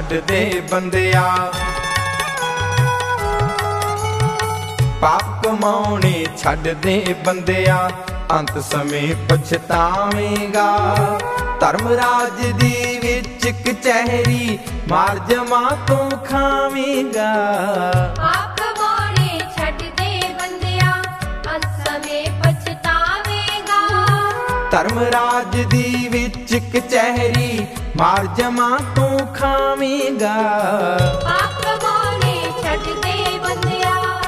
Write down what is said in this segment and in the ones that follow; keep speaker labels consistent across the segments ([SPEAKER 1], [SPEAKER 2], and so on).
[SPEAKER 1] छड्ड दे बंदिया, पाप कमाउने छड्ड दे बंदिया, अंत समय पछतावेगा। धर्मराज दी विच कचहरी मार जमा तो खावेगा।
[SPEAKER 2] पाप कमाउने छड्ड दे बंदिया, अंत समय पछतावेगा।
[SPEAKER 1] धर्मराज दी विच कचहरी मार जमा तो खावेगा।
[SPEAKER 2] पाप कमाउने छड्ड दे बंदिया।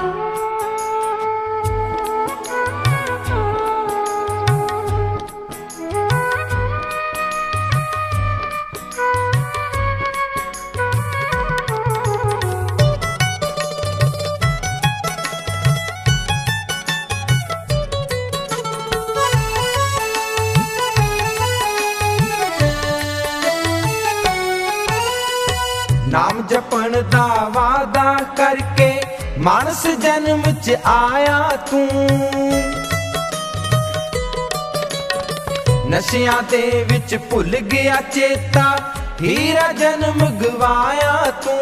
[SPEAKER 1] नाम जपन दा वादा करके मानस जन्म च आया तू, नशियां दे विच भुल गया चेता, हीरा जन्म गवाया तू।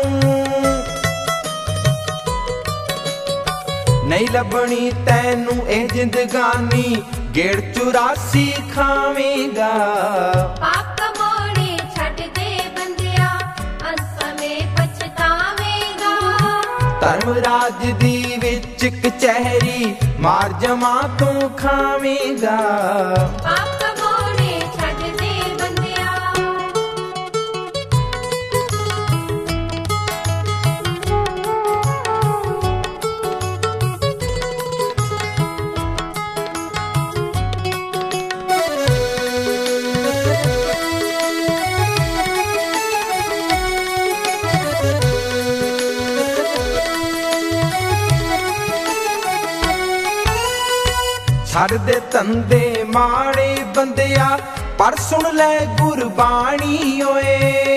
[SPEAKER 1] नहीं लभनी तैनू ए जिंदगानी, गेड़ 84 खावेगा।
[SPEAKER 2] पाप कमाउने छड्ड दे बंदिया, अंत समय पछतावेगा।
[SPEAKER 1] धर्मराज दी विच कचहरी मार जमा तो खावेगा।
[SPEAKER 2] पाप कमाउने छड्ड दे बंदिया।
[SPEAKER 1] छड़ दे धंधे माड़े बंदिया, पर सुन ले गुरबाणी ओए।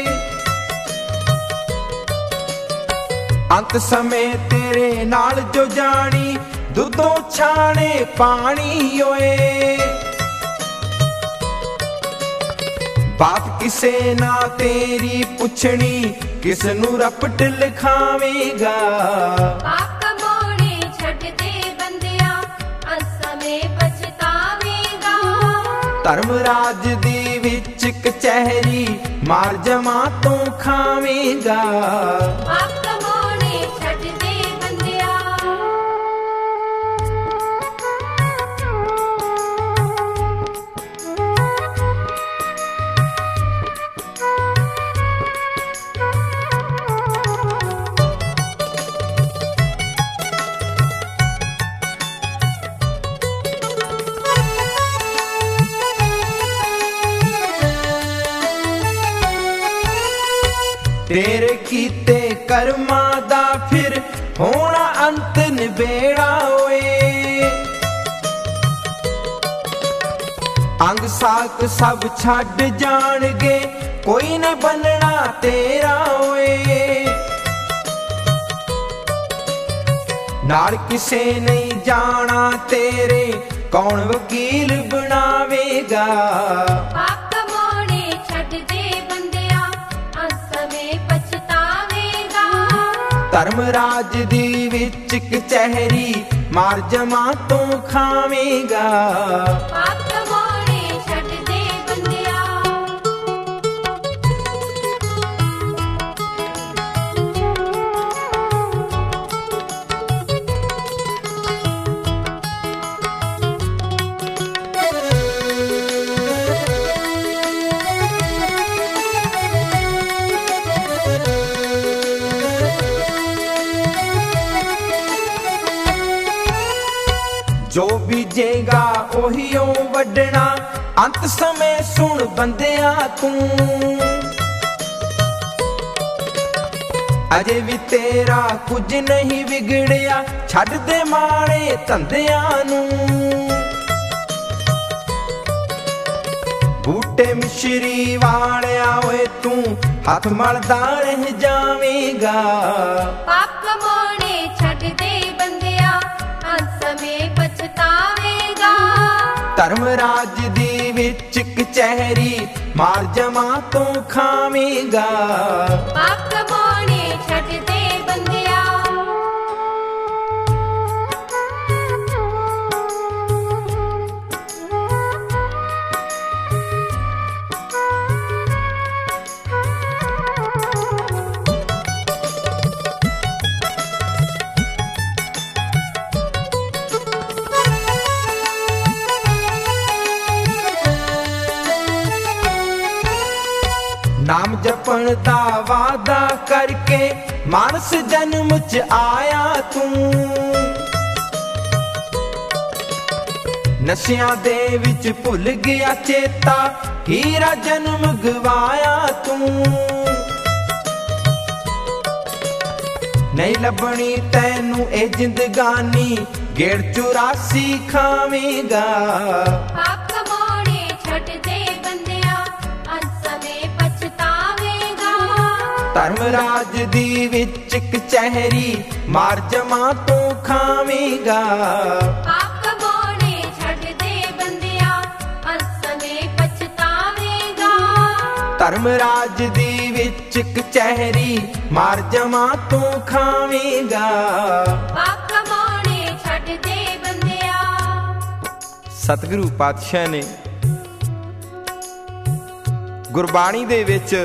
[SPEAKER 1] अंत समय तेरे नाल जो जानी, दुधों छाने पानी ओए। बात किसे ना तेरी पुछनी, किस नू रपट लिखावेगा।
[SPEAKER 2] पाप कमाउने छड्ड दे बंदिया, अंत समय पछतावेगा।
[SPEAKER 1] धर्मराज दी विच कचहरी मार जमा तो खावेगा।
[SPEAKER 2] पाप कमाउने छड्ड दे बंदिया।
[SPEAKER 1] तेरे कीते कर्मा दा फिर होना अंत निबेड़ा ओए। अंग साक सब छड्ड जाणगे, कोई नहीं बनना तेरा ओए। नाल किसे नहीं जाना तेरे, कौन वकील बनावेगा।
[SPEAKER 2] पाप कमाउने छड्ड दे बंदिया, अंत समय पछतावेगा।
[SPEAKER 1] धर्मराज दी विच कचहरी मार जमा तो खावेगा।
[SPEAKER 2] पाप कमाउने छड्ड दे बंदिया।
[SPEAKER 1] जो बीजेगा ओहियो वड्डना, अंत समय सुन बंदिया तू। अजे भी तेरा कुछ नहीं बिगड़िया, छड्ड दे माड़े धंधियां नू। बूटे मिश्री वालिया ओए तू, हथ मलदा रह जावेगा।
[SPEAKER 2] पाप कमाउने छड्ड दे बंदिया, अंत समय पछतावेगा।
[SPEAKER 1] ਧਰਮਰਾਜ ਦੀ ਵਿੱਚ ਕਚਹਿਰੀ ਮਾਰ ਜਮਾਂ ਤੋਂ ਖਾਵੇਂਗਾ।
[SPEAKER 2] ਪਾਪ ਕਮਾਉਣੇ ਛੱਡ ਦੇ ਬੰਦਿਆ।
[SPEAKER 1] ਨਾਮ ਜਪਣ ਦਾ ਵਾਦਾ ਕਰਕੇ ਮਾਨਸ ਜਨਮ ਚ ਆਇਆ ਤੂੰ। ਨਸ਼ਿਆਂ ਦੇ ਵਿੱਚ ਭੁੱਲ ਗਿਆ ਚੇਤਾ, ਹੀਰਾ ਜਨਮ ਗਵਾਇਆ ਤੂੰ। ਨਹੀਂ ਲੱਭਣੀ ਤੈਨੂੰ ਇਹ ਜ਼ਿੰਦਗਾਨੀ, ਗੇੜ 84 ਖਾਵੇਂਗਾ।
[SPEAKER 2] ਪਾਪ ਕਮਾਉਣੇ ਛੱਡ ਦੇ ਬੰਦਿਆ, ਅੰਤ ਸਮੇਂ ਪਛਤਾਵੇਂਗਾ।
[SPEAKER 1] ਧਰਮਰਾਜ ਦੀ ਵਿੱਚ ਕਚਹਿਰੀ ਮਾਰ ਜਮਾਂ ਤੋਂ ਖਾਵੇਂਗਾ।
[SPEAKER 2] ਪਾਪ ਕਮਾਉਣੇ ਛੱਡ ਦੇ ਬੰਦਿਆ, ਅੰਤ ਸਮੇਂ ਪਛਤਾਵੇਂਗਾ।
[SPEAKER 1] ਧਰਮਰਾਜ ਦੀ ਵਿੱਚ ਕਚਹਿਰੀ ਮਾਰ ਜਮਾਂ ਤੋਂ ਖਾਵੇਂਗਾ।
[SPEAKER 2] ਪਾਪ ਕਮਾਉਣੇ ਛੱਡ ਦੇ ਬੰਦਿਆ।
[SPEAKER 1] ਸਤਿਗੁਰੂ ਪਾਤਸ਼ਾਹ ਨੇ ਗੁਰਬਾਣੀ ਦੇ ਵਿੱਚ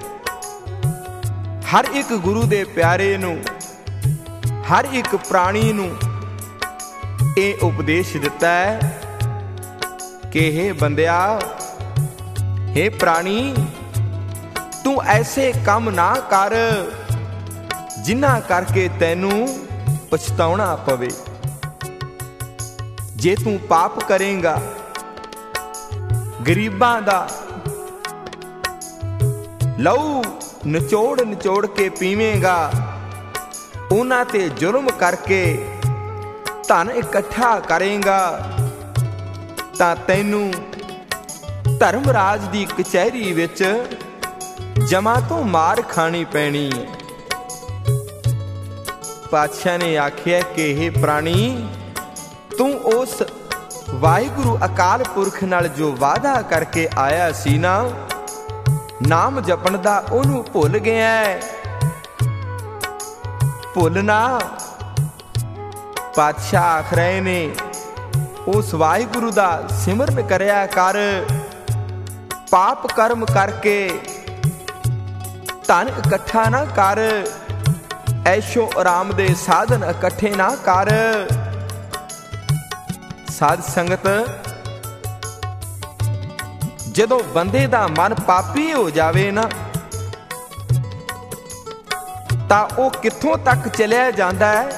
[SPEAKER 1] ਹਰ ਇੱਕ ਗੁਰੂ ਦੇ ਪਿਆਰੇ ਨੂੰ, ਹਰ ਇੱਕ ਪ੍ਰਾਣੀ ਨੂੰ ਇਹ ਉਪਦੇਸ਼ ਦਿੱਤਾ ਹੈ ਕਿ हे ਬੰਦਿਆ, हे ਪ੍ਰਾਣੀ, ਤੂੰ ਐਸੇ ਕੰਮ ਨਾ ਕਰ ਜਿਨ੍ਹਾਂ ਕਰਕੇ ਤੈਨੂੰ ਪਛਤਾਉਣਾ ਪਵੇ। ਜੇ ਤੂੰ ਪਾਪ ਕਰੇਂਗਾ, ਗਰੀਬਾਂ ਦਾ ਲਹੂ ਨਿਚੋੜ ਨਿਚੋੜ ਕੇ ਪੀਵੇਂਗਾ, ਉਹਨਾਂ ਤੇ ਜ਼ੁਲਮ ਕਰਕੇ ਧਨ ਇਕੱਠਾ ਕਰੇਂਗਾ, ਤਾਂ ਤੈਨੂੰ ਧਰਮਰਾਜ ਦੀ ਕਚਹਿਰੀ ਵਿੱਚ ਜਮਾਂ ਤੋਂ ਮਾਰ ਖਾਣੀ ਪੈਣੀ ਹੈ। ਪਾਤਸ਼ਾਹ ਨੇ ਆਖਿਆ ਕਿ हे ਪ੍ਰਾਣੀ, ਤੂੰ ਉਸ ਵਾਹਿਗੁਰੂ ਅਕਾਲ ਪੁਰਖ ਨਾਲ ਜੋ ਵਾਅਦਾ ਕਰਕੇ ਆਇਆ ਸੀ ਨਾ, ਨਾਮ ਜਪਣ ਦਾ, ਉਹਨੂੰ ਭੁੱਲ ਗਿਆ ਹੈ। ਭੁੱਲ ਨਾ। ਪਾਤਸ਼ਾਹ ਆਖ ਰਹੇ ਨੇ ਉਸ ਵਾਹਿਗੁਰੂ ਦਾ ਸਿਮਰਨ ਕਰਿਆ ਕਰ। ਪਾਪ ਕਰਮ ਕਰਕੇ ਧਨ ਇਕੱਠਾ ਨਾ ਕਰ, ਐਸ਼ੋ ਆਰਾਮ ਦੇ ਸਾਧਨ ਇਕੱਠੇ ਨਾ ਕਰ। ਸਾਧ ਸੰਗਤ, ਜਦੋਂ ਬੰਦੇ ਦਾ ਮਨ ਪਾਪੀ ਹੋ ਜਾਵੇ ਨਾ, ਤਾਂ ਉਹ ਕਿੱਥੋਂ ਤੱਕ ਚਲਿਆ ਜਾਂਦਾ ਹੈ,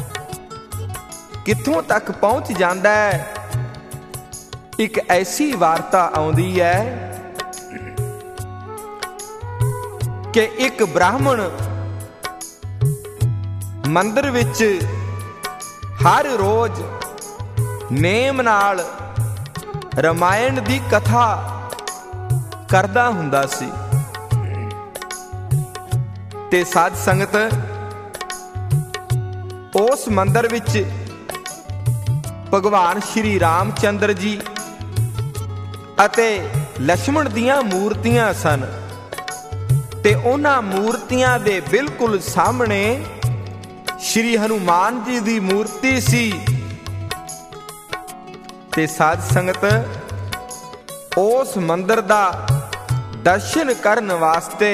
[SPEAKER 1] ਕਿੱਥੋਂ ਤੱਕ ਪਹੁੰਚ ਜਾਂਦਾ ਹੈ। ਇੱਕ ਐਸੀ ਵਾਰਤਾ ਆਉਂਦੀ ਹੈ ਕਿ ਇੱਕ ਬ੍ਰਾਹਮਣ ਮੰਦਰ ਵਿੱਚ ਹਰ ਰੋਜ਼ ਨੇਮ ਨਾਲ ਰਮਾਇਣ ਦੀ ਕਥਾ ਕਰਦਾ ਹੁੰਦਾ ਸੀ। ਤੇ ਸਾਧ ਸੰਗਤ, ਉਸ ਮੰਦਰ ਵਿੱਚ ਭਗਵਾਨ ਸ਼੍ਰੀ ਰਾਮਚੰਦਰ ਜੀ ਅਤੇ ਲక్ష్మణ ਦੀਆਂ ਮੂਰਤੀਆਂ ਸਨ, ਤੇ ਉਹਨਾਂ ਮੂਰਤੀਆਂ ਦੇ ਬਿਲਕੁਲ ਸਾਹਮਣੇ ਸ਼੍ਰੀ ਹਨੂਮਾਨ ਜੀ ਦੀ ਮੂਰਤੀ ਸੀ। ਤੇ ਸਾਧ ਸੰਗਤ, ਉਸ ਮੰਦਰ ਦਾ ਦਰਸ਼ਨ ਕਰਨ ਵਾਸਤੇ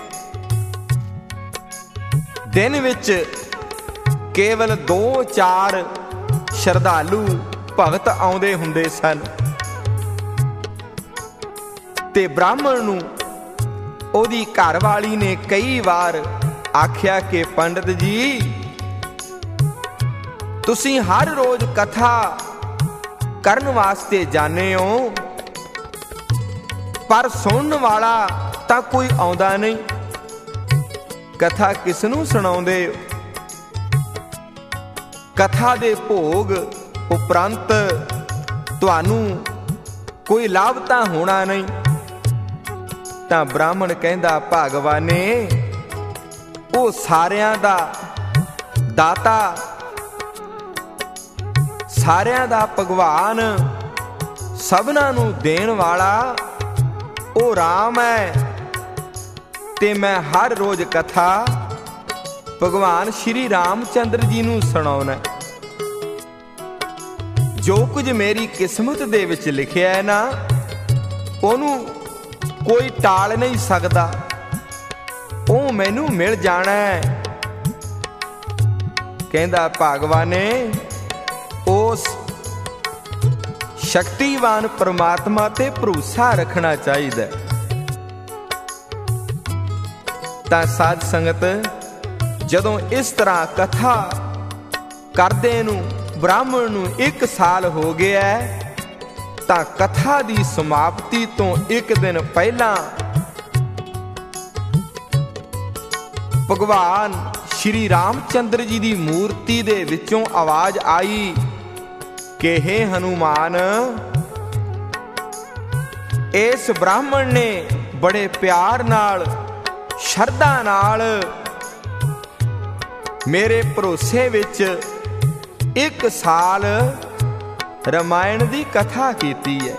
[SPEAKER 1] ਦਿਨ ਵਿੱਚ ਕੇਵਲ 2-4 ਸ਼ਰਧਾਲੂ ਭਗਤ ਆਉਂਦੇ ਹੁੰਦੇ ਸਨ। ਤੇ ਬ੍ਰਾਹਮਣ ਨੂੰ ਉਹਦੀ ਘਰਵਾਲੀ ਨੇ ਕਈ ਵਾਰ ਆਖਿਆ ਕਿ ਪੰਡਤ ਜੀ, ਤੁਸੀਂ ਹਰ ਰੋਜ਼ ਕਥਾ ਕਰਨ ਵਾਸਤੇ ਜਾਂਦੇ ਹੋ, ਪਰ ਸੁਣਨ ਵਾਲਾ ਤਾਂ ਕੋਈ ਆਉਂਦਾ ਨਹੀਂ। ਕਥਾ ਕਿਸ ਨੂੰ ਸੁਣਾਉਂਦੇ? ਕਥਾ ਦੇ ਭੋਗ ਉਪਰੰਤ ਤੁਹਾਨੂੰ ਕੋਈ ਲਾਭ ਤਾਂ ਹੋਣਾ ਨਹੀਂ। ਤਾਂ ਬ੍ਰਾਹਮਣ ਕਹਿੰਦਾ, ਭਗਵਾਨੇ, ਉਹ ਸਾਰਿਆਂ ਦਾ ਦਾਤਾ, ਸਾਰਿਆਂ ਦਾ ਭਗਵਾਨ, ਸਭਨਾਂ ਨੂੰ ਦੇਣ ਵਾਲਾ ਉਹ ਰਾਮ ਹੈ। ਤੇ ਮੈਂ ਹਰ ਰੋਜ਼ ਕਥਾ ਭਗਵਾਨ ਸ਼੍ਰੀ ਰਾਮ ਚੰਦਰ ਜੀ ਨੂੰ ਸੁਣਾਉਣਾ। ਜੋ ਕੁਝ ਮੇਰੀ ਕਿਸਮਤ ਦੇ ਵਿੱਚ ਲਿਖਿਆ ਹੈ ਨਾ, ਉਹਨੂੰ ਕੋਈ ਟਾਲ ਨਹੀਂ ਸਕਦਾ। ਉਹ ਮੈਨੂੰ ਮਿਲ ਜਾਣਾ ਹੈ। ਕਹਿੰਦਾ ਭਗਵਾਨੇ ਉਸ ਸ਼ਕਤੀਵਾਨ ਪ੍ਰਮਾਤਮਾ ਤੇ ਭਰੋਸਾ ਰੱਖਣਾ ਚਾਹੀਦਾ। ਤਾਂ ਸਾਧ ਸੰਗਤ, ਜਦੋਂ ਇਸ ਤਰ੍ਹਾਂ ਕਥਾ ਕਰਦੇ ਨੂੰ ਬ੍ਰਾਹਮਣ ਨੂੰ 1 ਸਾਲ ਹੋ ਗਿਆ, ਤਾਂ ਕਥਾ ਦੀ ਸਮਾਪਤੀ ਤੋਂ 1 ਦਿਨ ਪਹਿਲਾਂ ਭਗਵਾਨ ਸ਼੍ਰੀ ਰਾਮ ਚੰਦਰ ਜੀ ਦੀ ਮੂਰਤੀ ਦੇ ਵਿੱਚੋਂ ਆਵਾਜ਼ ਆਈ ਕਿ ਹੇ ਹਨੂਮਾਨ, ਇਸ ਬ੍ਰਾਹਮਣ ਨੇ ਬੜੇ ਪਿਆਰ ਨਾਲ, ਸ਼ਰਧਾ ਨਾਲ ਮੇਰੇ ਭਰੋਸੇ ਵਿੱਚ 1 ਸਾਲ ਰਮਾਇਣ ਦੀ ਕਥਾ ਕੀਤੀ ਹੈ।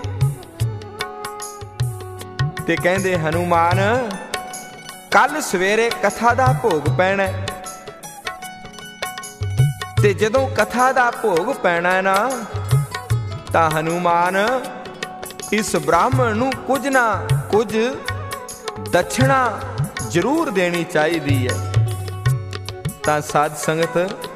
[SPEAKER 1] ਤੇ ਕਹਿੰਦੇ ਹਨੂਮਾਨ, ਕੱਲ ਸਵੇਰੇ ਕਥਾ ਦਾ ਭੋਗ ਪੈਣਾ। ਤੇ ਜਦੋਂ ਕਥਾ ਦਾ ਭੋਗ ਪੈਣਾ ਨਾ, ਤਾਂ ਹਨੂਮਾਨ ਇਸ ਬ੍ਰਾਹਮਣ ਨੂੰ ਕੁਝ ਨਾ ਕੁਝ ਦਛਣਾ ਜ਼ਰੂਰ ਦੇਣੀ ਚਾਹੀਦੀ ਹੈ। ਤਾਂ ਸਾਧ ਸੰਗਤ,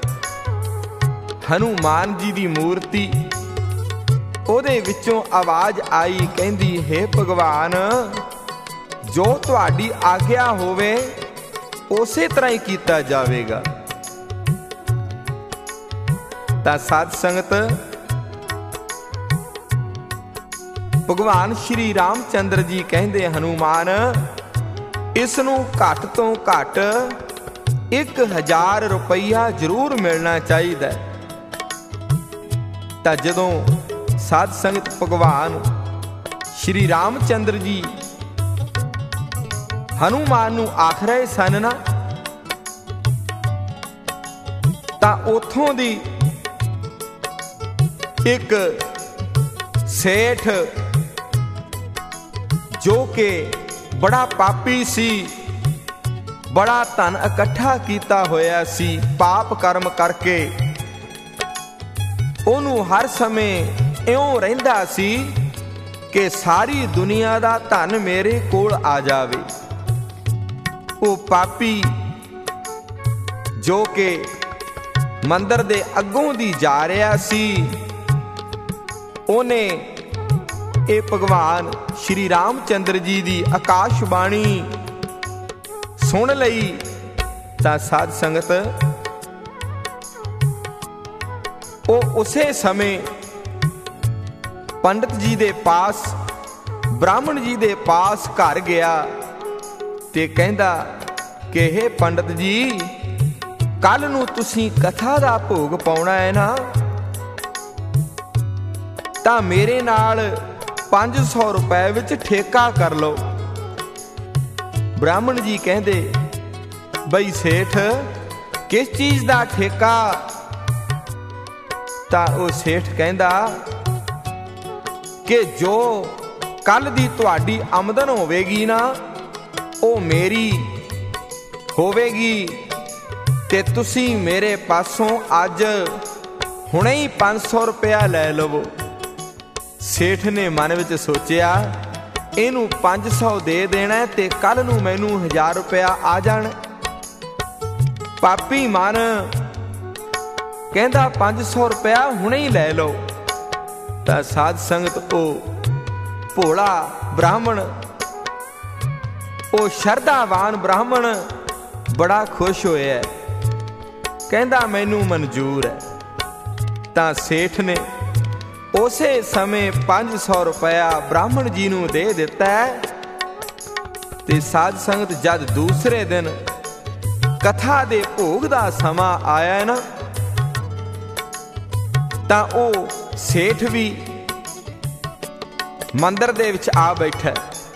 [SPEAKER 1] ਹਨੂਮਾਨ ਜੀ ਦੀ ਮੂਰਤੀ, ਉਹਦੇ ਵਿੱਚੋਂ ਆਵਾਜ਼ ਆਈ, ਕਹਿੰਦੀ ਹੇ ਭਗਵਾਨ, ਜੋ ਤੁਹਾਡੀ ਆਗਿਆ ਹੋਵੇ ਉਸੇ ਤਰ੍ਹਾਂ ਹੀ ਕੀਤਾ ਜਾਵੇਗਾ। ਤਾਂ ਸਾਧ ਸੰਗਤ, ਭਗਵਾਨ ਸ਼੍ਰੀ ਰਾਮ ਚੰਦਰ ਜੀ ਕਹਿੰਦੇ ਹਨੂਮਾਨ, ਇਸ ਨੂੰ ਘੱਟ ਤੋਂ ਘੱਟ 1000 ਰੁਪਈਆ ਜ਼ਰੂਰ ਮਿਲਣਾ ਚਾਹੀਦਾ। ਤਾਂ ਜਦੋਂ ਸਾਧ ਸੰਗਤ ਭਗਵਾਨ ਸ਼੍ਰੀ ਰਾਮ ਚੰਦਰ ਜੀ ਹਨੂਮਾਨ ਨੂੰ ਆਖ ਰਹੇ ਸਨ ਨਾ, ਤਾਂ ਉਥੋਂ ਦੀ ਇੱਕ ਸੇਠ, ਜੋ ਕਿ ਬੜਾ ਪਾਪੀ ਸੀ, ਬੜਾ ਧਨ ਇਕੱਠਾ ਕੀਤਾ ਹੋਇਆ ਸੀ ਪਾਪ ਕਰਮ ਕਰਕੇ, ਉਹਨੂੰ ਹਰ ਸਮੇਂ ਇਉਂ ਰਹਿੰਦਾ ਸੀ ਕਿ ਸਾਰੀ ਦੁਨੀਆ ਦਾ ਧਨ ਮੇਰੇ ਕੋਲ ਆ ਜਾਵੇ। ਉਹ ਪਾਪੀ, ਜੋ ਕਿ ਮੰਦਰ ਦੇ ਅੱਗੋਂ ਦੀ ਜਾ ਰਿਹਾ ਸੀ, ਉਹਨੇ ਇਹ ਭਗਵਾਨ ਸ਼੍ਰੀ ਰਾਮ ਚੰਦਰ ਜੀ ਦੀ ਆਕਾਸ਼ਬਾਣੀ ਸੁਣ ਲਈ। ਤਾਂ ਸਾਧ ਸੰਗਤ, ਉਹ ਉਸੇ ਸਮੇਂ ਪੰਡਤ ਜੀ ਦੇ ਪਾਸ, ਬ੍ਰਾਹਮਣ ਜੀ ਦੇ ਪਾਸ ਘਰ ਗਿਆ ਤੇ ਕਹਿੰਦਾ ਕਿ ਹੇ ਪੰਡਤ ਜੀ, ਕੱਲ ਨੂੰ ਤੁਸੀਂ ਕਥਾ ਦਾ ਭੋਗ ਪਾਉਣਾ ਹੈ ਨਾ, ਤਾਂ ਮੇਰੇ ਨਾਲ 500 ਰੁਪਏ ਵਿੱਚ ਠੇਕਾ ਕਰ ਲਓ। ਬ੍ਰਾਹਮਣ ਜੀ ਕਹਿੰਦੇ, ਬਈ ਸੇਠ, ਕਿਸ ਚੀਜ਼ ਦਾ ਠੇਕਾ? ਤਾਂ ਉਹ ਸੇਠ ਕਹਿੰਦਾ ਕਿ ਜੋ ਕੱਲ ਦੀ ਤੁਹਾਡੀ ਆਮਦਨ ਹੋਵੇਗੀ ਨਾ, ਉਹ ਮੇਰੀ ਹੋਵੇਗੀ, ਤੇ ਤੁਸੀਂ ਮੇਰੇ ਪਾਸੋਂ ਅੱਜ ਹੁਣੇ ਹੀ 500 ਰੁਪਇਆ ਲੈ ਲਵੋ। ਸੇਠ ਨੇ ਮਨ ਵਿੱਚ ਸੋਚਿਆ, ਇਹਨੂੰ 500 ਦੇ ਦੇਣਾ ਤੇ ਕੱਲ ਨੂੰ ਮੈਨੂੰ 1000 ਰੁਪਇਆ ਆ ਜਾਣ। ਪਾਪੀ ਮਨ ਕਹਿੰਦਾ 500 ਰੁਪਇਆ ਹੁਣੇ ਹੀ ਲੈ ਲਓ। ਤਾਂ ਸਾਧ ਸੰਗਤ, ਉਹ ਭੋਲਾ ਬ੍ਰਾਹਮਣ, ਉਹ ਸ਼ਰਧਾਵਾਨ ਬ੍ਰਾਹਮਣ ਬੜਾ ਖੁਸ਼ ਹੋਇਆ, ਕਹਿੰਦਾ ਮੈਨੂੰ ਮਨਜ਼ੂਰ ਹੈ। ਤਾਂ ਸੇਠ ਨੇ ਉਸੇ ਸਮੇਂ 500 ਰੁਪਇਆ ਬ੍ਰਾਹਮਣ ਜੀ ਨੂੰ ਦੇ ਦਿੱਤਾ। ਤੇ ਸਾਧ ਸੰਗਤ, ਜਦ ਦੂਸਰੇ ਦਿਨ ਕਥਾ ਦੇ ਭੋਗ ਦਾ ਸਮਾਂ ਆਇਆ ਨਾ, ਤਾਂ ਉਹ ਸੇਠ ਵੀ ਮੰਦਰ ਦੇ ਵਿੱਚ ਆ ਬੈਠਾ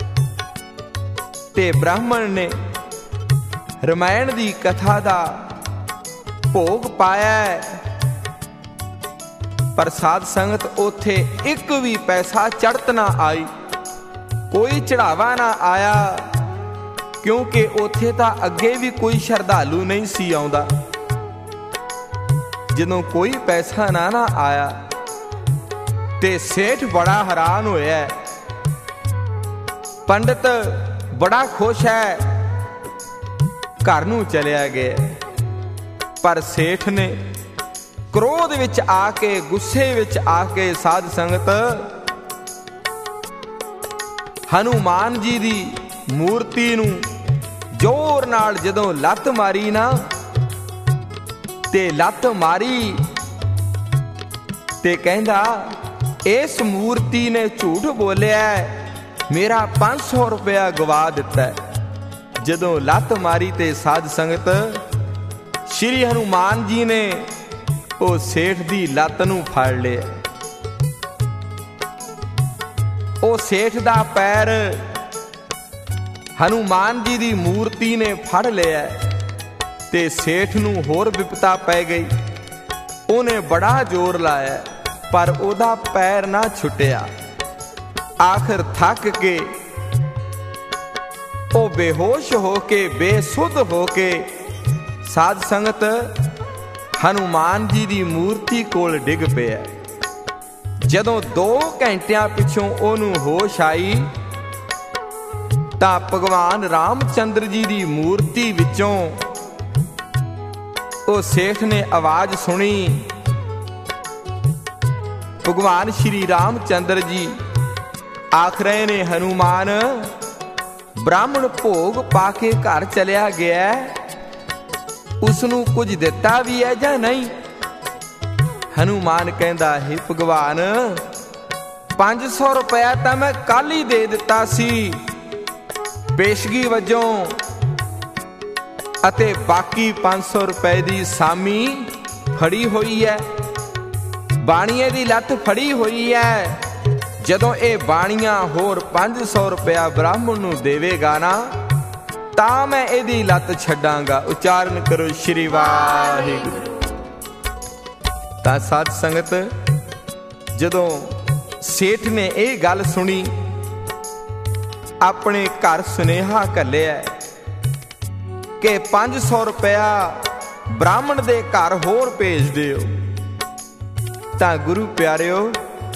[SPEAKER 1] ਤੇ ਬ੍ਰਾਹਮਣ ਨੇ ਰਮਾਇਣ ਦੀ ਕਥਾ ਦਾ ਭੋਗ ਪਾਇਆ। ਪਰ ਸਾਧ ਸੰਗਤ ਉੱਥੇ ਇੱਕ ਵੀ ਪੈਸਾ ਚੜ੍ਹਤ ਨਾ ਆਈ, ਕੋਈ ਚੜਾਵਾ ਨਾ ਆਇਆ, ਕਿਉਂਕਿ ਉੱਥੇ ਤਾਂ ਅੱਗੇ ਵੀ ਕੋਈ ਸ਼ਰਧਾਲੂ ਨਹੀਂ ਸੀ ਆਉਂਦਾ। ਜਦੋਂ ਕੋਈ ਪੈਸਾ ਨਾ ਆਇਆ ਤੇ ਸੇਠ ਬੜਾ ਹੈਰਾਨ ਹੋਇਆ। ਪੰਡਤ ਬੜਾ ਖੁਸ਼ ਹੈ, ਘਰ ਨੂੰ ਚਲਿਆ ਗਿਆ। ਪਰ ਸੇਠ ਨੇ ਕ੍ਰੋਧ ਵਿੱਚ ਆ ਕੇ, ਗੁੱਸੇ ਵਿੱਚ ਆ ਕੇ ਸਾਧ ਸੰਗਤ ਹਨੂਮਾਨ ਜੀ ਦੀ ਮੂਰਤੀ ਨੂੰ ਜ਼ੋਰ ਨਾਲ ਜਦੋਂ ਲੱਤ ਮਾਰੀ ਨਾ, ਤੇ ਲੱਤ ਮਾਰੀ ਤੇ ਕਹਿੰਦਾ ਇਸ ਮੂਰਤੀ ਨੇ ਝੂਠ ਬੋਲਿਆ, ਮੇਰਾ 500 ਰੁਪਇਆ ਗਵਾ ਦਿੱਤਾ। ਜਦੋਂ ਲੱਤ ਮਾਰੀ ਤੇ ਸਾਧ ਸੰਗਤ ਸ਼੍ਰੀ ਹਨੂਮਾਨ ਜੀ ਨੇ ਉਹ ਸੇਠ ਦੀ ਲੱਤ ਨੂੰ ਫੜ ਲਿਆ। ਉਹ ਸੇਠ ਦਾ ਪੈਰ ਹਨੂਮਾਨ ਜੀ ਦੀ ਮੂਰਤੀ ਨੇ ਫੜ ਲਿਆ ਤੇ ਸੇਠ ਨੂੰ ਹੋਰ ਵਿਪਤਾ ਪੈ ਗਈ। ਉਹਨੇ ਬੜਾ ਜ਼ੋਰ ਲਾਇਆ ਪਰ ਉਹਦਾ ਪੈਰ ਨਾ ਛੁੱਟਿਆ। ਆਖਰ ਥੱਕ ਕੇ ਉਹ ਬੇਹੋਸ਼ ਹੋ ਕੇ, ਬੇਸੁੱਧ ਹੋ ਕੇ ਸਾਧ ਸੰਗਤ ਹਨੂਮਾਨ ਜੀ ਦੀ ਮੂਰਤੀ ਕੋਲ ਡਿੱਗ ਪਿਆ। ਜਦੋਂ 2 ਘੰਟਿਆਂ ਪਿੱਛੋਂ ਉਹਨੂੰ ਹੋਸ਼ ਆਈ ਤਾਂ ਭਗਵਾਨ ਰਾਮਚੰਦਰ ਜੀ ਦੀ ਮੂਰਤੀ ਵਿੱਚੋਂ ਉਹ ਸੇਠ ਨੇ ਆਵਾਜ਼ ਸੁਣੀ। ਭਗਵਾਨ ਸ਼੍ਰੀ ਰਾਮਚੰਦਰ ਜੀ ਆਖ ਰਹੇ ਨੇ, ਹਨੂਮਾਨ ਬ੍ਰਾਹਮਣ ਭੋਗ ਪਾ ਕੇ ਘਰ ਚਲਿਆ ਗਿਆ, ਉਸ ਨੂੰ ਕੁਝ ਦਿੱਤਾ ਵੀ ਹੈ ਜਾਂ ਨਹੀਂ? ਹਨੂਮਾਨ ਕਹਿੰਦਾ, ਹੇ ਭਗਵਾਨ 500 ਰੁਪਇਆ ਤਾਂ ਮੈਂ ਕੱਲ ਹੀ ਦੇ ਦਿੱਤਾ ਸੀ ਪੇਸ਼ਗੀ ਵਜੋਂ, ਅਤੇ ਬਾਕੀ 500 ਰੁਪਏ ਦੀ ਸਾਮੀ ਫੜੀ ਹੋਈ ਹੈ, ਬਾਣੀਏ ਦੀ ਲੱਤ ਫੜੀ ਹੋਈ ਹੈ। ਜਦੋਂ ਇਹ ਬਾਣੀਆਂ ਹੋਰ 500 ਰੁਪਇਆ ਬ੍ਰਾਹਮਣ ਨੂੰ ਦੇਵੇਗਾ ਨਾ, ਤਾਂ ਮੈਂ ਇਹਦੀ ਲੱਤ ਛੱਡਾਂਗਾ। ਉਚਾਰਨ ਕਰੋ ਸ਼੍ਰੀ ਵਾਹਿਗੁਰੂ। ਤਾਂ ਸਾਧ ਸੰਗਤ ਜਦੋਂ ਸੇਠ ਨੇ ਇਹ ਗੱਲ ਸੁਣੀ, ਆਪਣੇ ਘਰ ਸੁਨੇਹਾ ਘੱਲਿਆ ਕਿ 500 ਰੁਪਇਆ ਬ੍ਰਾਹਮਣ ਦੇ ਘਰ ਹੋਰ ਭੇਜ ਦਿਓ। ਤਾਂ ਗੁਰੂ ਪਿਆਰਿਓ,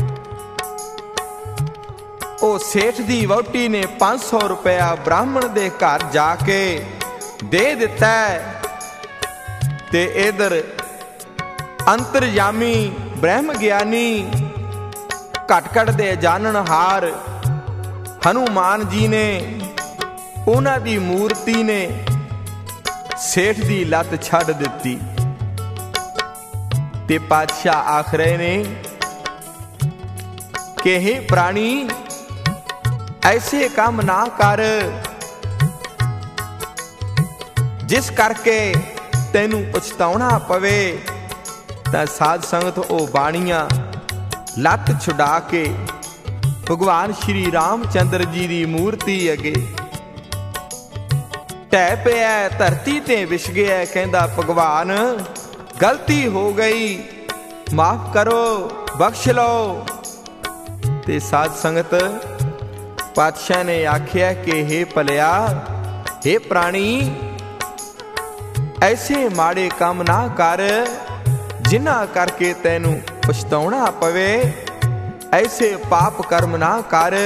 [SPEAKER 1] ਉਹ ਸੇਠ ਦੀ ਵਹੁਟੀ ਨੇ 500 ਰੁਪਇਆ ਬ੍ਰਾਹਮਣ ਦੇ ਘਰ ਜਾ ਕੇ ਦੇ ਦਿੱਤਾ। ਤੇ ਇਧਰ ਅੰਤਰਯਾਮੀ ਬ੍ਰਹਮ ਗਿਆਨੀ ਘਟ ਦੇ ਜਾਣਨਹਾਰ ਹਨੂਮਾਨ ਜੀ ਨੇ, ਉਹਨਾਂ ਦੀ ਮੂਰਤੀ ਨੇ ਸੇਠ ਦੀ ਲੱਤ ਛੱਡ ਦਿੱਤੀ। ਤੇ ਪਾਤਸ਼ਾਹ ਆਖ ਰਹੇ ਨੇ ਕਿ हे ਪ੍ਰਾਣੀ, ਐਸੇ ਕੰਮ ਨਾ ਕਰ ਜਿਸ ਕਰਕੇ ਤੈਨੂੰ ਪਛਤਾਉਣਾ ਪਵੇ। ਤਾਂ ਸਾਧ ਸੰਗਤ ਉਹ ਬਾਣੀਆਂ ਲੱਤ ਛੁਡਾ ਕੇ ਭਗਵਾਨ ਸ਼੍ਰੀ ਰਾਮਚੰਦਰ ਜੀ ਦੀ ਮੂਰਤੀ ਅੱਗੇ ਢਹਿ ਪਿਆ, ਧਰਤੀ ਤੇ ਵਿਛ ਗਿਆ। ਕਹਿੰਦਾ, ਭਗਵਾਨ ਗਲਤੀ ਹੋ ਗਈ, ਮਾਫ ਕਰੋ, ਬਖਸ਼ ਲਓ। ਤੇ ਸਾਧ ਸੰਗਤ ਪਾਤਸ਼ਾਹ ਨੇ ਆਖਿਆ ਕਿ हे ਭਲਿਆ, हे ਪ੍ਰਾਣੀ, ਐਸੇ ਮਾੜੇ ਕੰਮ ਨਾ ਕਰ ਜਿਨ੍ਹਾਂ ਕਰਕੇ ਤੈਨੂੰ ਪਛਤਾਉਣਾ ਪਵੇ। ਐਸੇ ਪਾਪ ਕਰਮ ਨਾ ਕਰ,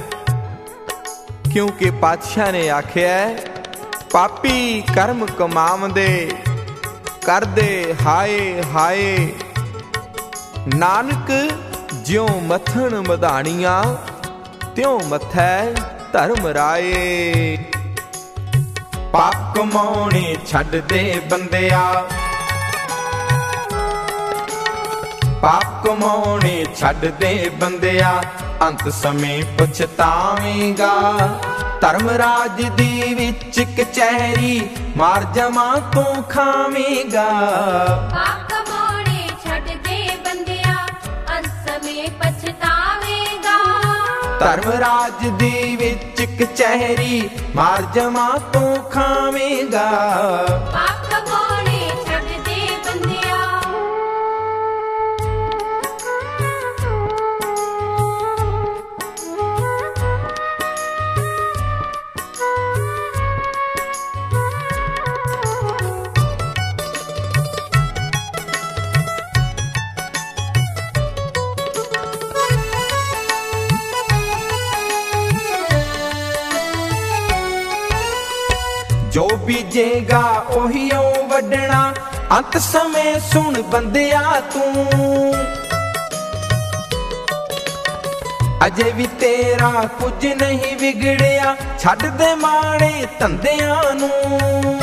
[SPEAKER 1] ਕਿਉਂਕਿ ਪਾਤਸ਼ਾਹ ਨੇ ਆਖਿਆ, ਪਾਪੀ ਕਰਮ ਕਮਾਵੰਦੇ ਕਰਦੇ ਹਾਏ ਹਾਏ, ਨਾਨਕ ਜਿਉ ਮੱਥਣ ਮਧਾਣੀਆਂ ਤਿਉ ਮੱਥੈ ਧਰਮ ਰਾਏ। ਪਾਪ ਕਮਾਉਣੇ ਛੱਡ ਦੇ ਬੰਦਿਆ, ਪਾਪ ਕਮਾਉਣੇ ਛੱਡ ਦੇ ਬੰਦਿਆ, ਅੰਤ ਸਮੇਂ ਪਛਤਾਵੇਂਗਾ। ਧਰਮ ਰਾਜ ਦੀ ਵਿੱਚ ਕਚਹਿਰੀ ਮਾਰ ਜਮਾ ਤੂੰ ਖਾਵੇਂਗਾ।
[SPEAKER 2] ਪਾਪ ਕਮਾਉਣੇ ਛੱਡ ਦੇ ਬੰਦਿਆ, ਅੰਤ ਸਮੇਂ ਪਛਤਾਵੇਂਗਾ।
[SPEAKER 1] ਧਰਮ ਰਾਜ ਦੀ ਵਿੱਚ ਕਚਹਿਰੀ ਮਾਰ ਜਮਾ ਤੂੰ ਖਾਵੇਂਗਾ।
[SPEAKER 2] ਪਾਪ ਕਮਾਉਣੇ ਛੱਡ ਦੇ ਬੰਦਿਆ।
[SPEAKER 1] ਬੀਜੇਗਾ ਉਹੀਓ ਵੱਢਣਾ, ਅੰਤ ਸਮੇਂ ਸੁਣ ਬੰਦਿਆ ਤੂੰ। ਅਜੇ ਵੀ ਤੇਰਾ ਕੁਝ ਨਹੀਂ ਵਿਗੜਿਆ, ਛੱਡ ਦੇ ਮਾੜੇ ਧੰਦਿਆਂ ਨੂੰ।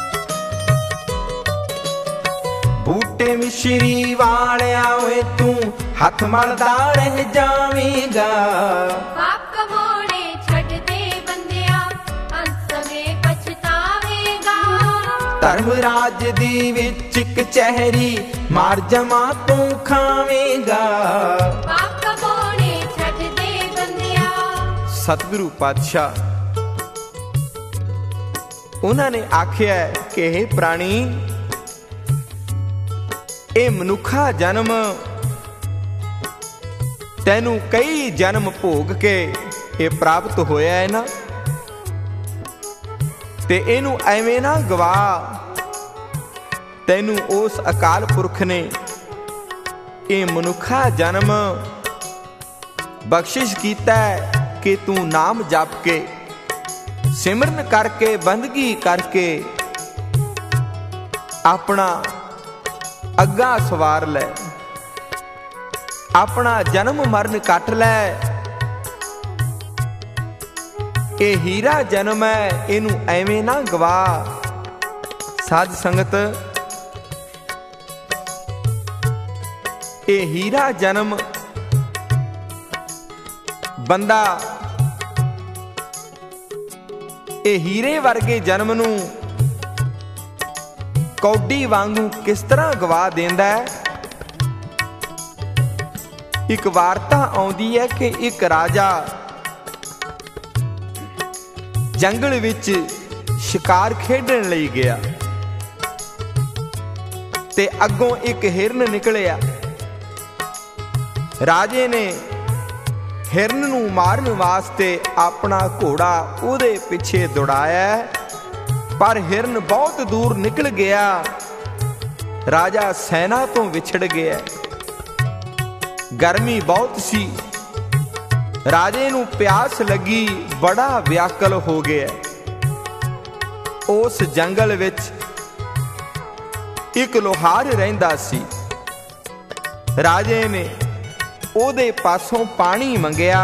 [SPEAKER 1] ਬੂਟੇ ਮਿਸ਼ਰੀ ਵਾਲਿਆ ਓਏ ਤੂੰ ਹੱਥ ਮਲਦਾ ਰਹਿ ਜਾਵੇਂਗਾ।
[SPEAKER 2] ਪਾਪ ਕਮਾਉਣੇ ਛੱਡ ਦੇ ਬੰਦਿਆ, ਅੰਤ ਸਮੇਂ ਪਛਤਾਵੇਂਗਾ।
[SPEAKER 1] ਧਰਮ ਰਾਜ ਦੀ ਵਿੱਚ ਕਚਹਿਰੀ ਮਾਰ ਜਮਾ ਤੂੰ ਖਾਵੇਂਗਾ।
[SPEAKER 2] ਪਾਪ ਕਮਾਉਣੇ ਛੱਡ ਦੇ ਬੰਦਿਆ।
[SPEAKER 1] ਸਤਿਗੁਰੂ ਪਾਤਸ਼ਾਹ ਉਹਨਾਂ ਨੇ ਆਖਿਆ ਕਿ ਇਹ ਪ੍ਰਾਣੀ, ਇਹ ਮਨੁੱਖਾ ਜਨਮ ਤੈਨੂੰ ਕਈ ਜਨਮ ਭੋਗ ਕੇ ਇਹ ਪ੍ਰਾਪਤ ਹੋਇਆ ਹੈ ਨਾ, ਤੇ ਇਹਨੂੰ ਐਵੇਂ ਨਾ ਗਵਾ। ਤੈਨੂੰ ਉਸ ਅਕਾਲ ਪੁਰਖ ਨੇ ਇਹ ਮਨੁੱਖਾ ਜਨਮ ਬਖਸ਼ਿਸ਼ ਕੀਤਾ ਕਿ ਤੂੰ ਨਾਮ ਜਪ ਕੇ, ਸਿਮਰਨ ਕਰਕੇ, ਬੰਦਗੀ ਕਰਕੇ ਆਪਣਾ ਅੱਗਾ ਸਵਾਰ ਲੈ, ਆਪਣਾ ਜਨਮ ਮਰਨ ਕੱਟ ਲੈ। ਇਹ ਹੀਰਾ ਜਨਮ ਹੈ, ਇਹਨੂੰ ਐਵੇਂ ਨਾ ਗਵਾ। ਸਾਧ ਸੰਗਤ, ਇਹ ਹੀਰਾ ਜਨਮ ਬੰਦਾ ਇਹ ਹੀਰੇ ਵਰਗੇ ਜਨਮ ਨੂੰ ਕੌਡੀ ਵਾਂਗੂ ਕਿਸ ਤਰ੍ਹਾਂ ਗਵਾ ਦਿੰਦਾ ਹੈ। ਇੱਕ ਵਾਰਤਾ ਆਉਂਦੀ ਹੈ ਕਿ ਇੱਕ ਰਾਜਾ ਜੰਗਲ ਵਿੱਚ ਸ਼ਿਕਾਰ ਖੇਡਣ ਲਈ ਗਿਆ ਤੇ ਅੱਗੋਂ ਇੱਕ ਹਿਰਨ ਨਿਕਲਿਆ। ਰਾਜੇ ਨੇ ਹਿਰਨ ਨੂੰ ਮਾਰਨ ਵਾਸਤੇ ਆਪਣਾ ਘੋੜਾ ਉਹਦੇ ਪਿੱਛੇ ਦੌੜਾਇਆ, ਪਰ ਹਿਰਨ ਬਹੁਤ ਦੂਰ ਨਿਕਲ ਗਿਆ। ਰਾਜਾ ਸੈਨਾ ਤੋਂ ਵਿਛੜ ਗਿਆ। ਗਰਮੀ ਬਹੁਤ ਸੀ, ਰਾਜੇ ਨੂੰ ਪਿਆਸ ਲੱਗੀ, ਬੜਾ ਵਿਆਕਲ ਹੋ ਗਿਆ। ਉਸ ਜੰਗਲ ਵਿੱਚ ਇੱਕ ਲੋਹਾਰ ਰਹਿੰਦਾ ਸੀ। ਰਾਜੇ ਨੇ ਉਹਦੇ ਪਾਸੋਂ ਪਾਣੀ ਮੰਗਿਆ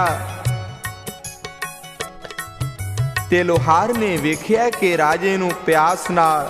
[SPEAKER 1] ਤੇ ਲੋਹਾਰ ਨੇ ਵੇਖਿਆ ਕਿ ਰਾਜੇ ਨੂੰ ਪਿਆਸ ਨਾਲ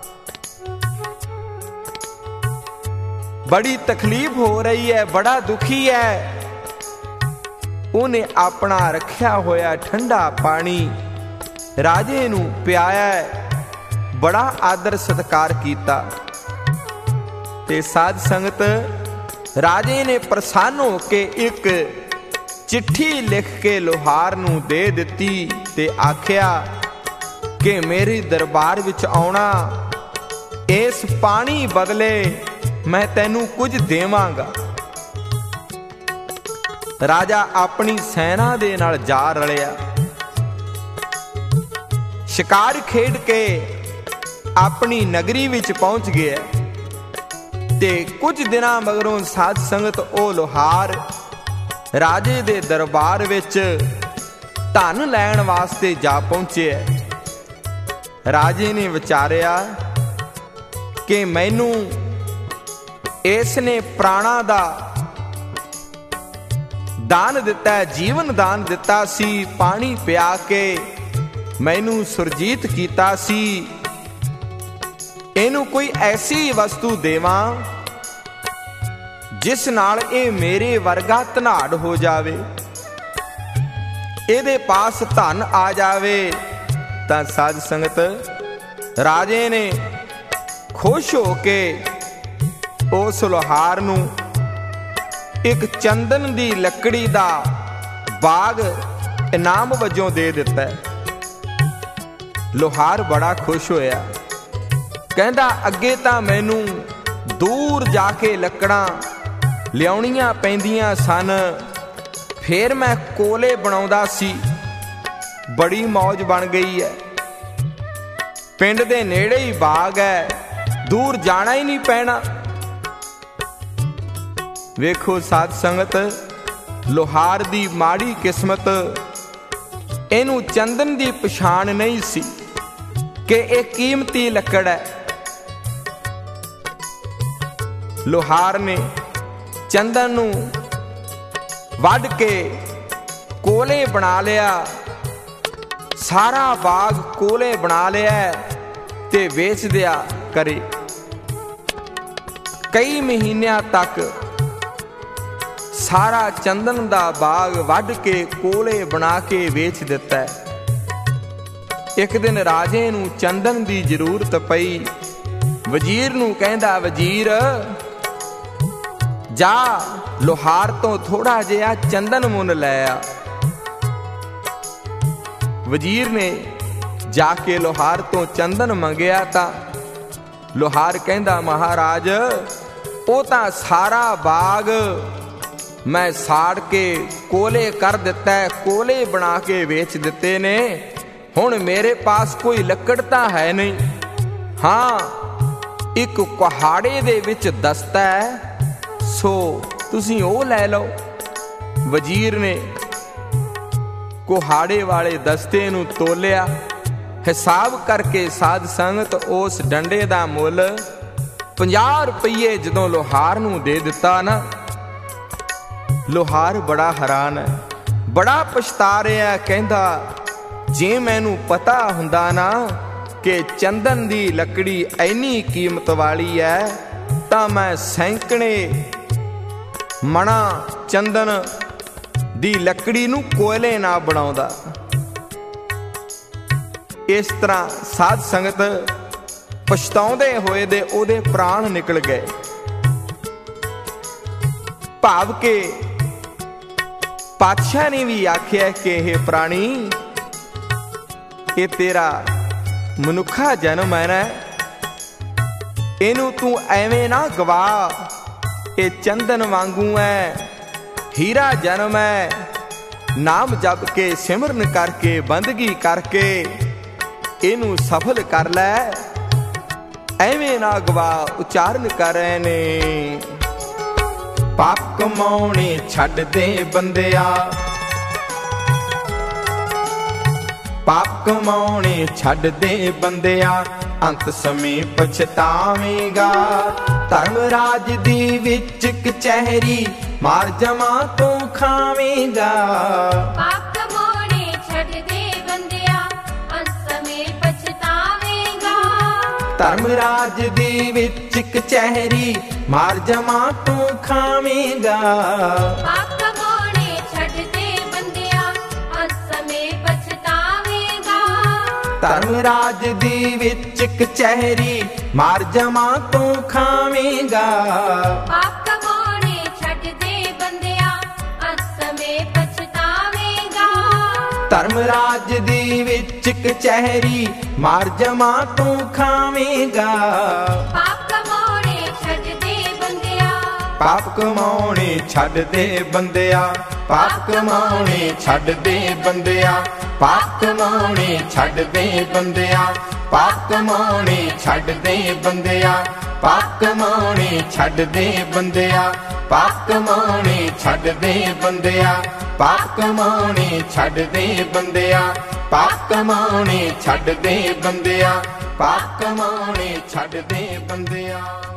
[SPEAKER 1] ਬੜੀ ਤਕਲੀਫ ਹੋ ਰਹੀ ਹੈ, ਬੜਾ ਦੁਖੀ ਹੈ। ਉਹਨੇ ਆਪਣਾ ਰੱਖਿਆ ਹੋਇਆ ਠੰਡਾ ਪਾਣੀ ਰਾਜੇ ਨੂੰ ਪਿਆਇਆ, ਬੜਾ ਆਦਰ ਸਤਿਕਾਰ ਕੀਤਾ। ਤੇ ਸਾਧ ਸੰਗਤ, ਰਾਜੇ ਨੇ ਪ੍ਰਸੰਨ ਹੋ ਕੇ ਇੱਕ ਚਿੱਠੀ ਲਿਖ ਕੇ ਲੋਹਾਰ ਨੂੰ ਦੇ ਦਿੱਤੀ ਤੇ ਆਖਿਆ ਕਿ ਮੇਰੇ ਦਰਬਾਰ ਵਿੱਚ ਆਉਣਾ, ਇਸ ਪਾਣੀ ਬਦਲੇ ਮੈਂ ਤੈਨੂੰ ਕੁਝ ਦੇਵਾਂਗਾ। ਰਾਜਾ ਆਪਣੀ ਸੈਨਾ ਦੇ ਨਾਲ ਜਾ ਰਲਿਆ। ਸ਼ਿਕਾਰ ਖੇਡ ਕੇ ਆਪਣੀ ਨਗਰੀ ਵਿੱਚ ਪਹੁੰਚ ਗਿਆ ਤੇ ਕੁਝ ਦਿਨਾਂ ਮਗਰੋਂ ਸਾਧ ਸੰਗਤ ਉਹ ਲੋਹਾਰ ਰਾਜੇ ਦੇ ਦਰਬਾਰ ਵਿੱਚ ਧਨ ਲੈਣ ਵਾਸਤੇ ਜਾ ਪਹੁੰਚਿਆ। ਰਾਜੇ ਨੇ ਵਿਚਾਰਿਆ ਕਿ ਮੈਨੂੰ ਇਸ ਨੇ ਪ੍ਰਾਣਾ ਦਾ ਦਾਨ ਦਿੱਤਾ, ਜੀਵਨ ਦਾਨ ਦਿੱਤਾ ਸੀ, ਪਾਣੀ ਪਿਆ ਕੇ ਮੈਨੂੰ ਸੁਰਜੀਤ ਕੀਤਾ ਸੀ। ਇਹਨੂੰ ਕੋਈ ਐਸੀ ਵਸਤੂ ਦੇਵਾਂ ਜਿਸ ਨਾਲ ਇਹ ਮੇਰੇ ਵਰਗਾ ਧਨਾੜ ਹੋ ਜਾਵੇ, ਇਹਦੇ ਪਾਸ ਧਨ ਆ ਜਾਵੇ। ਤਾਂ ਸਾਧ ਸੰਗਤ, ਰਾਜੇ ਨੇ ਖੁਸ਼ ਹੋ ਕੇ ਉਸ ਲੋਹਾਰ ਨੂੰ ਇੱਕ ਚੰਦਨ ਦੀ ਲੱਕੜੀ ਦਾ ਬਾਗ ਇਨਾਮ ਵਜੋਂ ਦੇ ਦਿੱਤਾ। ਲੋਹਾਰ ਬੜਾ ਖੁਸ਼ ਹੋਇਆ, ਕਹਿੰਦਾ ਅੱਗੇ ਤਾਂ ਮੈਨੂੰ ਦੂਰ ਜਾ ਕੇ ਲੱਕੜਾਂ ਲਿਆਉਣੀਆਂ ਪੈਂਦੀਆਂ ਸਨ, ਫੇਰ ਮੈਂ ਕੋਲੇ ਬਣਾਉਂਦਾ ਸੀ, ਬੜੀ ਮੌਜ ਬਣ ਗਈ ਹੈ। ਪਿੰਡ ਦੇ ਨੇੜੇ ਹੀ ਬਾਗ ਹੈ, ਦੂਰ ਜਾਣਾ ਹੀ ਨਹੀਂ ਪੈਣਾ। ਵੇਖੋ ਸਾਧ ਸੰਗਤ, ਲੋਹਾਰ ਦੀ ਮਾੜੀ ਕਿਸਮਤ, ਇਹਨੂੰ ਚੰਦਨ ਦੀ ਪਛਾਣ ਨਹੀਂ ਸੀ। कि यह कीमती लकड़ है। लोहार ने चंदन नूं वढ के कोले बना लिया, सारा बाग कोले बना लिया ते वेच दिया करे। कई महीनों तक सारा चंदन दा बाग वढ के कोले बना के वेच दिता है। एक दिन राजे नूं चंदन दी जरूरत पई। वजीर नूं कहंदा, वजीर जा लोहार तो थोड़ा जिहा चंदन मुन लै आ। वजीर ने जाके लोहार तो चंदन मंगया तां लोहार कहंदा, महाराज वो तां सारा बाग मैं साड़ के कोले कर दिता है, कोले बना के वेच दिते ने। हुण मेरे पास कोई लकड़ तां है नहीं। हाँ, एक कुहाड़े दे विच दस्ता है, सो तुसीं ओ लै लो। वजीर ने कुहाड़े वाले दस्ते नूं तोलिया, हिसाब करके साध संगत उस डंडे दा मुल 50 रुपये जदों लोहार नूं दे दिता ना, लोहार बड़ा हैरान है, बड़ा पछता रहा है। कहंदा, जे मैनू पता हुंदा ना कि चंदन दी लकड़ी इन्नी कीमत वाली है तां मैं सैकड़े मणा चंदन दी लकड़ी नूं कोयले ना बनाउंदा। इस तरह साध संगत पछताउंदे होए दे ओदे प्राण निकल गए। भाव के पातशाह ने भी आख्या कि हे प्राणी, ये तेरा मनुखा जन्म है ना, इनू तू एवें ना गवा। ये चंदन वांगू है, हीरा जन्म है। नाम जप के सिमरन करके बंदगी करके इनू सफल कर लै, एवें ना गवा। उचारण करे ने, पाप कमाउने छड्ड दे बंदिया, पाप कमाउने छड्ड दे बंदिया, अंत समय पछतावेगा। धर्मराज दी विच कचहरी मार जमा तो खावेगा।
[SPEAKER 2] पाप कमाउने छड्ड दे बंदिया, अंत समय पछतावेगा।
[SPEAKER 1] धर्मराज दी विच कचहरी मार जमा तो खावेगा।
[SPEAKER 2] पाप कमाउने छड्ड दे बंदिया, अंत समय पछतावेगा।
[SPEAKER 1] धर्मराज दी विच कचहरी मार जमा तो खावेगा।
[SPEAKER 2] पाप कमाउने छड्ड दे बंदिया, अंत समय पछतावेगा।
[SPEAKER 1] धर्मराज दी विच कचहरी मार जमा तो खावेगा।
[SPEAKER 2] पाप कमाउने छड्ड दे बंदिया,
[SPEAKER 1] पाप कमाउने छड्ड दे बंदिया, पाप कमाउने छड्ड दे बंदिया, पाप कमाउने छड्ड दे बंदिया, पाप कमाउने छड्ड दे बंदिया, पाप कमाउने छड्ड दे बंदिया, पाप कमाउने छड्ड दे बंदिया, पाप कमाउने छड्ड दे बंदिया, पाप कमाउने छड्ड दे बंदिया, पाप कमाउने छड्ड दे बंदिया।